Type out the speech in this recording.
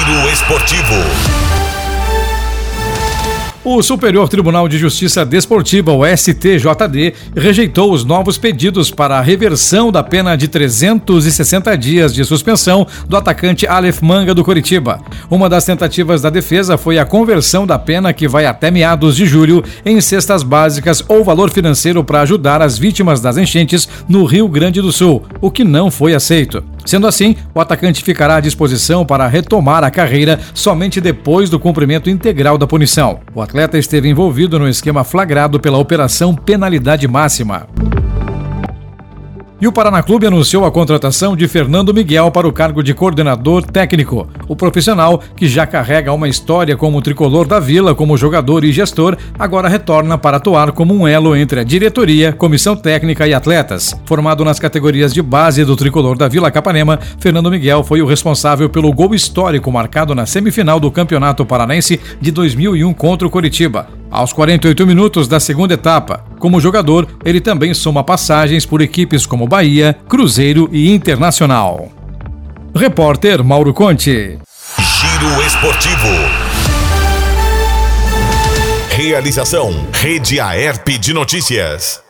Giro Esportivo. O Superior Tribunal de Justiça Desportiva, o STJD, rejeitou os novos pedidos para a reversão da pena de 360 dias de suspensão do atacante Aleph Manga do Coritiba. Uma das tentativas da defesa foi a conversão da pena, que vai até meados de julho, em cestas básicas ou valor financeiro para ajudar as vítimas das enchentes no Rio Grande do Sul, o que não foi aceito. Sendo assim, o atacante ficará à disposição para retomar a carreira somente depois do cumprimento integral da punição. O atleta esteve envolvido no esquema flagrado pela Operação Penalidade Máxima. E o Paraná Clube anunciou a contratação de Fernando Miguel para o cargo de coordenador técnico. O profissional, que já carrega uma história como tricolor da Vila, como jogador e gestor, agora retorna para atuar como um elo entre a diretoria, comissão técnica e atletas. Formado nas categorias de base do tricolor da Vila Capanema, Fernando Miguel foi o responsável pelo gol histórico marcado na semifinal do Campeonato Paranaense de 2001 contra o Coritiba, aos 48 minutos da segunda etapa. Como jogador, ele também soma passagens por equipes como Bahia, Cruzeiro e Internacional. Repórter Mauro Conte. Giro Esportivo. Realização: Rede Aerp de Notícias.